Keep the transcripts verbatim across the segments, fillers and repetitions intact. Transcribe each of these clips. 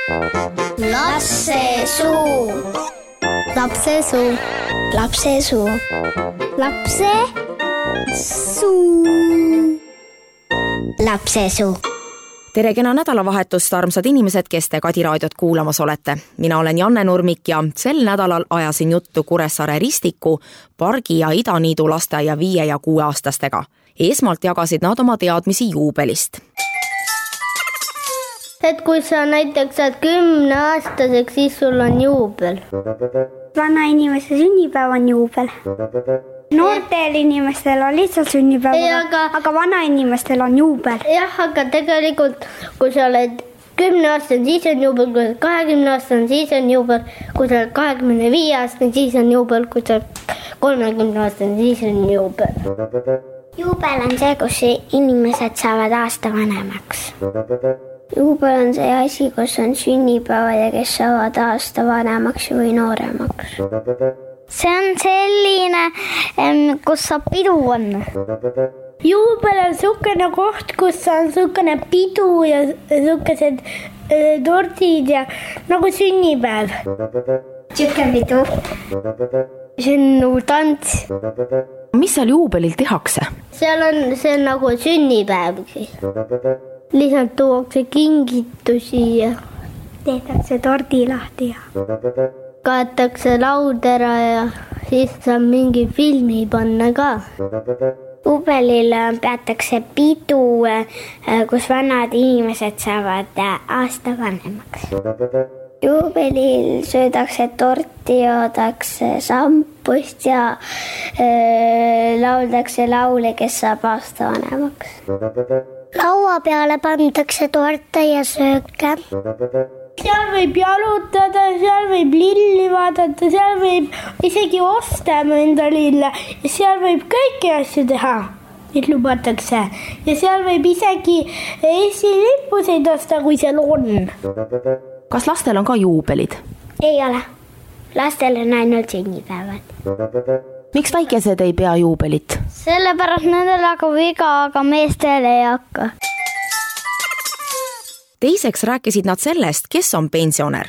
Lapsesuu. Lapsesuu. Lapsesuu. Lapsesuu. Lapsesuu. Tere kena nädalavahetust, armsad inimesed, kes te Kadi raadiot kuulamas olete. Mina olen Janne Nurmik ja sel nädalal ajasin juttu Kuressaare Ristiku, Pargi ja Idaniidu lasteaia viie- ja kuueaastastega. Esmalt jagasid nad oma teadmisi juubelist. Et kui sa näiteks saad kümneaastaseks, siis sul on juubel. Vana inimese sünnipäev on juubel. Noortel inimestel on lihtsalt sünnipäev, Ei, aga... aga vana inimestel on juubel. Jah, aga tegelikult, kui sa oled kümneaastane, siis on juubel, kui sa oled kahekümneaastane, siis on juubel, kui sa oled kahekümne viie aastane, siis on juubel, kui sa oled kolmekümne aastane, siis on juubel. Juubel on see, kus inimesed saavad aasta vanemaks. Juubel on see asi, kus on sünnipäevad ja kes saavad aasta vanemaks või nooremaks. See on selline, kus saab pidu on. Juubel on sukene koht, kus on sukene pidu ja sukesed äh, tordid ja nagu sünnipäev. Siuke pidu. See on nagu tants. Mis seal juubelil tehakse? Seal on, see on nagu sünnipäevgi. Lihtsalt tuuakse kingitusi ja tehtakse tordi lahti ja kaetakse laud ära ja siis saab mingi filmi panna ka. Juubelil peatakse pidu, kus vanad inimesed saavad aasta vanemaks. Juubelil söödakse torti, joodakse sampust ja äh, lauldakse laule, kes saab aasta vanemaks. Laua peale pandakse torte ja sööke. Seal võib jalutada, seal võib lilli vaadata, seal võib isegi osta enda lille ja seal võib kõiki asju teha, mis lubatakse. Ja seal võib isegi Eesti lippuseid osta, kui seal on. Kas lastel on ka juubelid? Ei ole. Lastel on ainult sünnipäevad. Miks väikesed ei pea juubelit? Sellepärast nendel hakkab viga, aga meestel ei hakka. Teiseks rääkisid nad sellest, kes on pensionär.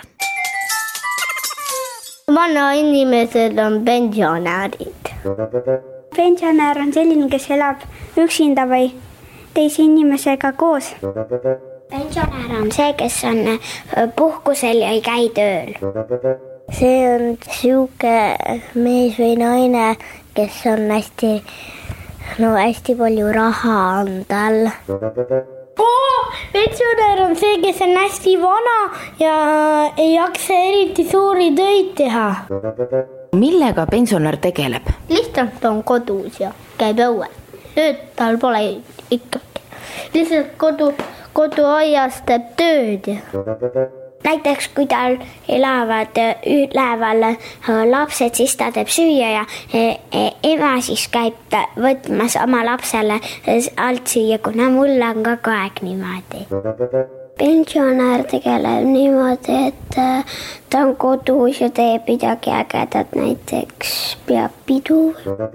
Vana inimesed on pensionärid. Pensionär on selline, kes elab üksinda või teise inimesega koos. Pensionär on see, kes on puhkusel ja ei käi tööl. See on siuke mees või naine, kes on hästi, no hästi palju raha on tal. Oh, pensionär on see, kes on hästi vana ja ei jaksa eriti suuri töid teha. Millega pensionär tegeleb? Lihtsalt on kodus ja käib õuel. Tööd tal pole ikkagi. Lihtsalt kodu, koduaias teeb tööd. Näiteks kui tal elavad üleval lapsed, siis ta teeb süüa ja ema siis käib võtmas oma lapsele alt süüa, kuna mul on kogu aeg niimoodi. Pensionär tegeleb niimoodi, et ta on kodus ja teeb midagi ägedat, näiteks peab pidu.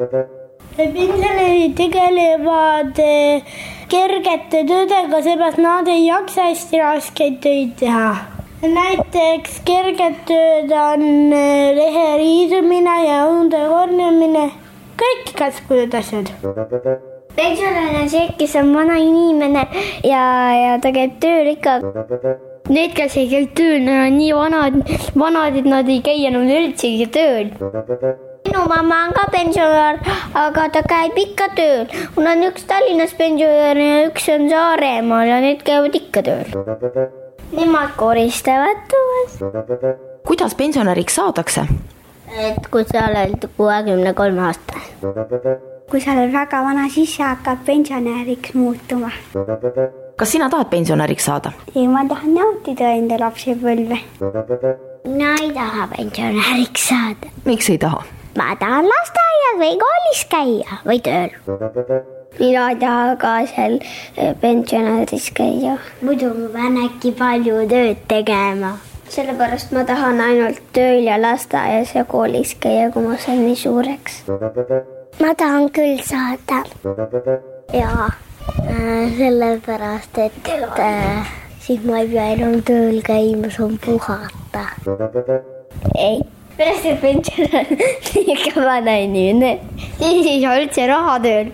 Pensionärid tegelevad kergete töödega, seepärast nad ei jaksa hästi raskeid töid teha. Näiteks kerged tööd on lehe riisumine ja õunde korjamine. Kõik kaskunud asjad. Pensionär on see, kes on vana inimene ja, ja ta käib tööl ikka. Need, kes ei käi tööl, nad on nii vanad, vanad, et nad ei käi enam üldsegi tööl. Minu mamma on ka pensionär, aga ta käib ikka tööl. Mul on üks Tallinnas pensionär ja üks on Saaremaal ja need käivad ikka tööl. Nemad koristavad tuues. Kuidas pensionäriks saadakse? Et kui sa oled kuuekümne kolme aastane. Kui sa oled väga vana, siis hakkab pensionäriks muutuma. Kas sina tahad pensionäriks saada? Ei, ma tahan nautida enda lapsepõlve. Mina ei taha pensionäriks saada. Miks ei taha? Ma tahan lasteaias või koolis käia või tööl. Mina ei taha ka seal pensionäris käia. Muidu ma pean äkki palju tööd tegema. Sellepärast ma tahan ainult tööl ja lasteaias ja koolis käia, kui ma saan nii suureks. Ma tahan küll saada. Jaa, sellepärast, et siis ma ei pea enam tööl käima, saan puhata. Ei, pärast pension on nii kõvana inimene. Siis ei saa üldse raha tööl.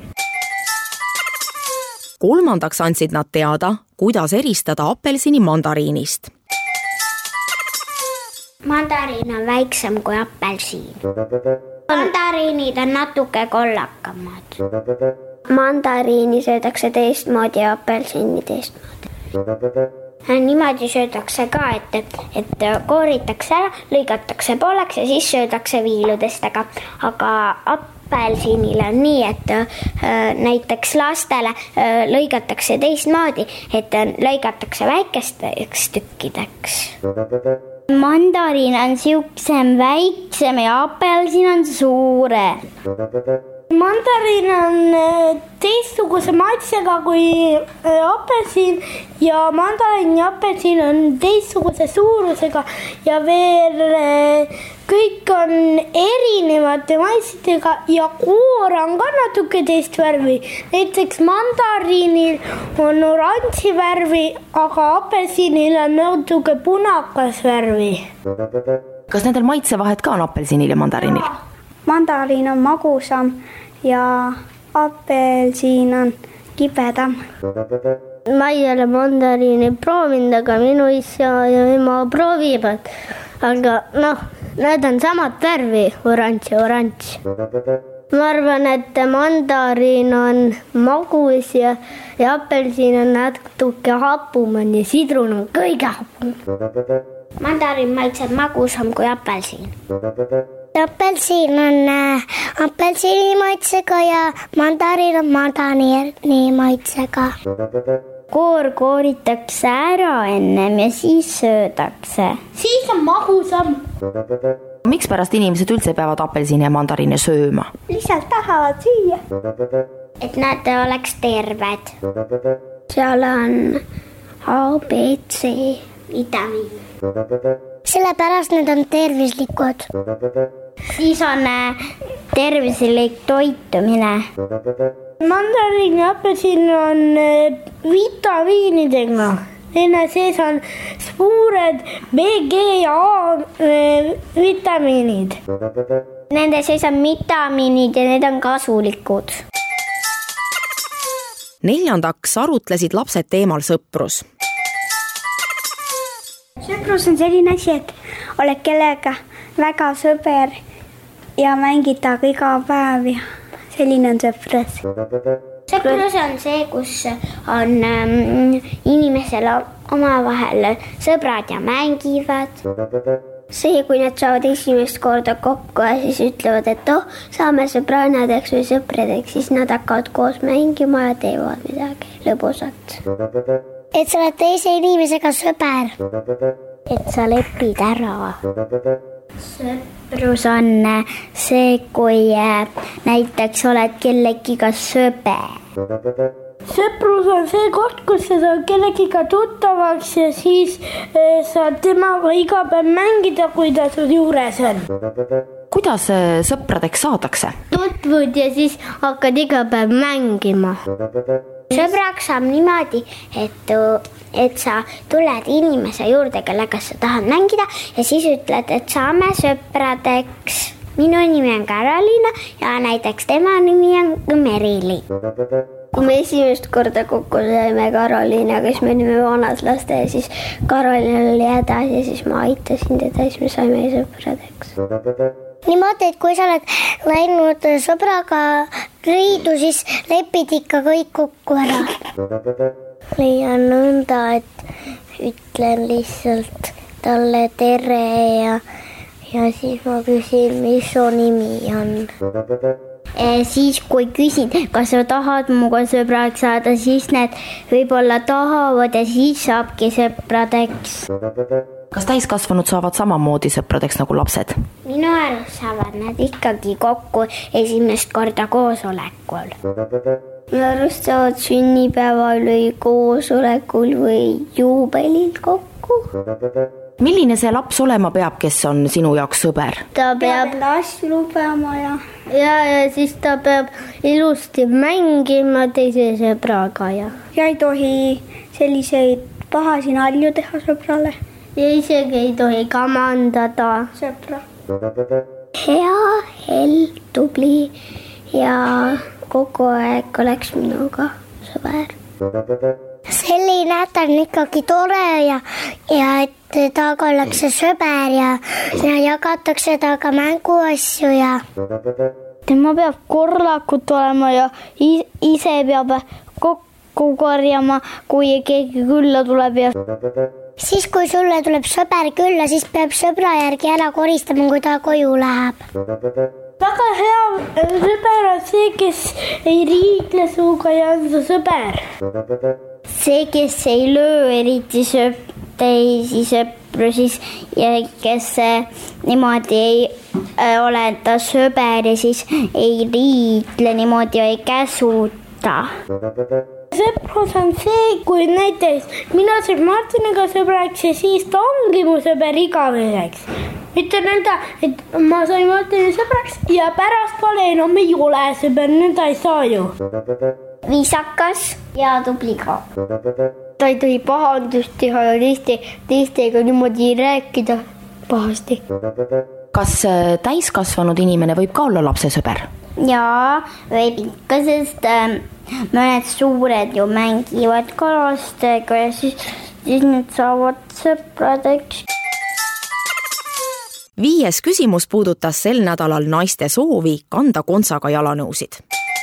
Kolmandaks andsid nad teada, kuidas eristada apelsini mandariinist. Mandariin on väiksem kui apelsiin. Mandariinid on natuke kollakamad. Mandariini söödakse teistmoodi ja apelsini teistmoodi. Niimoodi söödakse ka, et, et kooritakse ära, lõigatakse pooleks ja siis söödakse viiludest, aga, aga apelsinil on nii, et äh, näiteks lastele äh, lõigatakse teistmoodi, et lõigatakse väikesteks tükkideks. Mandariin on siuksem väiksem ja apelsin on suurem. Mandariin on teistsuguse maitsega kui apelsin ja mandariin ja apelsin on teistsuguse suurusega ja veel kõik on erinevate maitsetega ja koor on ka natuke teist värvi. Näiteks mandariinil on oranži värvi, aga apelsinil on natuke punakas värvi. Kas nendel maitsevahet ka on apelsinil ja mandariinil? Mandariin on magusam ja apelsiin on kibedam. Ma ei ole mandariini proovinud, aga minu isa ja ema proovivad. Aga noh, need on samad värvi, oranž ja oranž. Ma arvan, et mandariin on magus ja, ja apelsiin on natuke hapum ja sidrun on kõige hapum. Mandariin maitseb magusam kui apelsiin. Apelsiin on äh, apelsiini maitsega ja mandariin on mandariini maitsega. Koor kooritakse ära ennem ja siis söödakse. Siis on magusam. Miks pärast inimesed üldse peavad apelsini ja mandariine sööma? Lihtsalt tahavad süüa. Et nad oleks terved. Seal on A, B, C vitamiin. Sellepärast need on tervislikud. Siis on tervislik toitumine. Mandariin ja apelsin on vitamiinidega. Nende sees on suured B, G ja A vitamiinid. Nende sees on vitamiinid ja need on kasulikud. Neljandaks arutlesid lapsed teemal sõprus. Sõprus on selline asi, et oled kellega väga sõber ja mängid taga iga päev ja selline on sõprus. Sõprus on see, kus on ähm, inimesel omavahel sõbrad ja mängivad. See, kui nad saavad esimest korda kokku ja siis ütlevad, et oh, saame sõbrannadeks või sõpradeks, siis nad hakkavad koos mängima ja teevad midagi lõbusat. Et sa oled teise inimesega sõber. Et sa lepid ära. Sõprus on see, kui näiteks oled kellegiga sõber. Sõprus on see koht, kus sa saad kellegiga tuttavaks ja siis saad temaga iga päev mängida, kui ta sul juures on. Kuidas sõpradeks saadakse? Tutvud ja siis hakkad iga päev mängima. Sõbraks saab niimoodi, et, et sa tuled inimese juurde, kellega sa tahad mängida ja siis ütled, et saame sõpradeks. Minu nimi on Karoliina ja näiteks tema nimi on Merili. Kui me esimest korda kokku saime Karoliina, kes me olime vanas laste ja siis Karoliina oli hädas ja siis ma aitasin teda ja siis me saime sõpradeks. Niimoodi, et kui sa oled läinud sõbraga riidu, siis lepid ikka kõik kokku ära. Leian nõnda, et ütlen lihtsalt talle tere ja, ja siis ma küsin, mis su nimi on. E, siis kui küsin, kas sa tahad muga sõbraks saada, siis need võib-olla tahavad ja siis saabki sõpradeks. Kas täiskasvanud saavad samamoodi sõpradeks nagu lapsed? Minu arust saavad nad ikkagi kokku esimest korda koosolekul. Minu arust saavad sünnipäeval või koosolekul või juubelil kokku. Milline see laps olema peab, kes on sinu jaoks sõber? Ta peab enda asju lubama ja... Ja, ja siis ta peab ilusti mängima teise sõbraga ja... Ja ei tohi selliseid pahasi nalju teha sõbrale. Ja isegi ei tohi kamandada sõbra. Hea, hell, tubli ja kogu aeg oleks minuga sõber. Selline nädal on ikkagi tore ja, ja et temaga ollakse sõber ja, ja jagatakse temaga mänguasju ja tema peab korralikult olema ja ise peab kokku korjama, kui keegi külla tuleb ja siis, kui sulle tuleb sõber külla, siis peab sõbra järgi ära koristama, kui ta koju läheb. Väga hea sõber on see, kes ei riidle suuga ja on su sõber. See, kes ei löö eriti söp, teisi sõpru siis ja kes niimoodi ei äh, ole ta sõber ja siis ei riidle niimoodi ja ei käsuta. Sõprus on see, kui näiteks mina saab Martiniga sõbraks ja siis ta ongi mu sõber igaveseks. Mitte nõnda, et ma sain Martini sõbraks ja pärast pole enam ei ole sõber, nõnda ei saa ju. Viisakas ja tubli ka. Ta ei tohi pahandust teha ja teiste, teistega niimoodi rääkida pahasti. Kas täiskasvanud inimene võib ka olla lapse sõber? Jaa, võib ikka, sest äh, mõned suured ju mängivad ka lastega ja siis, siis need saavad sõpradeks. Viies küsimus puudutas sel nädalal naiste soovi kanda kontsaga jalanõusid.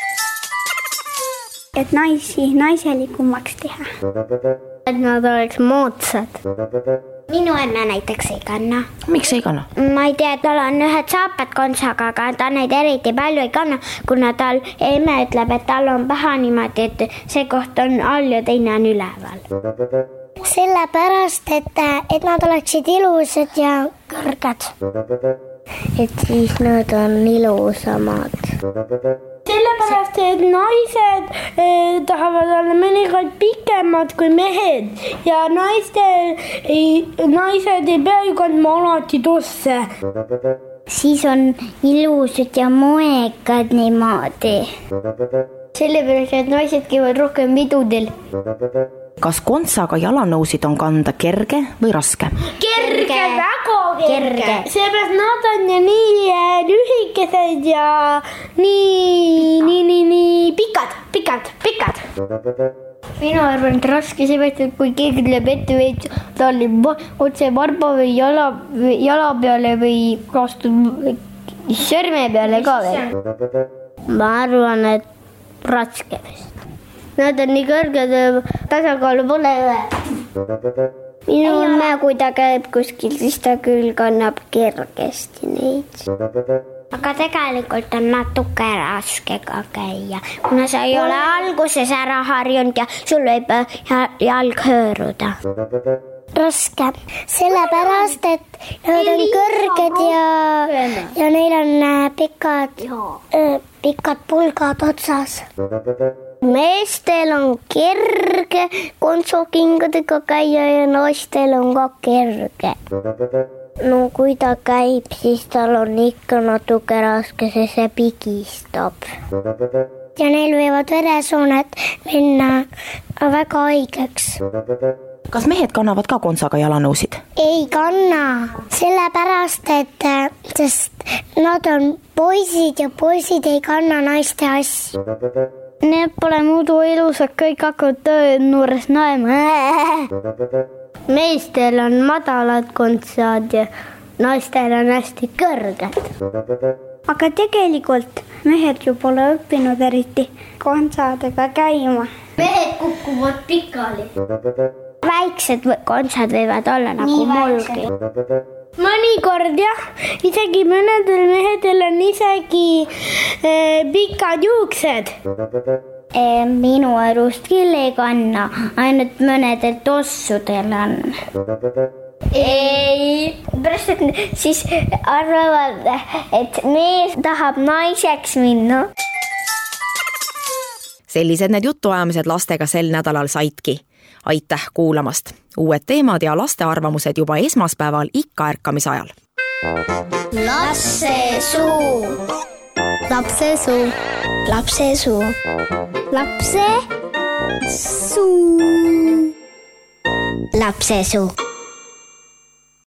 Et naisi naiselikumaks teha. Et nad oleks moodsad. Minu enne näiteks ei kanna. Miks ei kanna? Ma ei tea, tal on ühed saapad kontsaga, aga ta neid eriti palju ei kanna, kuna tal emme ütleb, et tal on paha niimoodi, et see koht on all ja teine on üleval. Sellepärast, et, et nad oleksid ilusad ja kõrged. Et siis nad on ilusamad. Sellepärast, et naised eh, tahavad olla mõnikord pikemad kui mehed ja naistel ei, naised ei pea ju kandma alati tosse. Siis on ilusad ja moekad niimoodi. Sellepärast, et naised käivad rohkem vidudel. Kas kontsaga jalanõusid on kanda kerge või raske? Kerge, väga kerge. Seepärast nad on ja nii lühikesed ja nii, nii, nii, nii pikad, pikad, pikad. Mina arvan, et raske seepärast, et kui keegi tuleb ette või ta oli otse varba või jala, jala peale või kaastub sõrme peale ka veel. Ma arvan, et raske vist. Nad on nii kõrged, tasakaalu pole üle. Minu emme, kui ta käib kuskil, siis ta küll kannab kergesti neid. Aga tegelikult on natuke raske ka käia, kuna sa ei ole alguses ära harjunud ja sul võib jalg hõõruda. Raske, sellepärast, et nad on kõrged ja, ja neil on pikad, pikad pulgad otsas. Meestel on kerge kontsukingadega käia ja naistel on ka kerge. No kui ta käib, siis tal on ikka natuke raske, sest see pigistab. Ja neil võivad veresooned minna väga haigeks. Kas mehed kannavad ka kontsaga jalanõusid? Ei kanna, sellepärast, et sest nad on poisid ja poisid ei kanna naiste asju. Need pole muidu ilusad, kõik hakkavad töö noores näema. Meestel on madalad kontsad ja naistel on hästi kõrged. Aga tegelikult mehed ju pole õppinud eriti kontsadega käima. Mehed kukkuvad pikali. Väiksed kontsad võivad olla nagu mulgi. Mõnikord jah, isegi mõnedel mehedel on isegi eh, pikad juuksed. E, minu arust küll ei kanna, ainult mõnedel tossudel on. Ei, pärast et siis arvavad, et mees tahab naiseks minna. Sellised need jutuajamised lastega sel nädalal saidki. Aitäh kuulamast! Uued teemad ja laste arvamused juba esmaspäeval ikka ärkamise ajal. Lapse suu. Lapse suu. Lapse suu. Lapse suu. lapsesuu.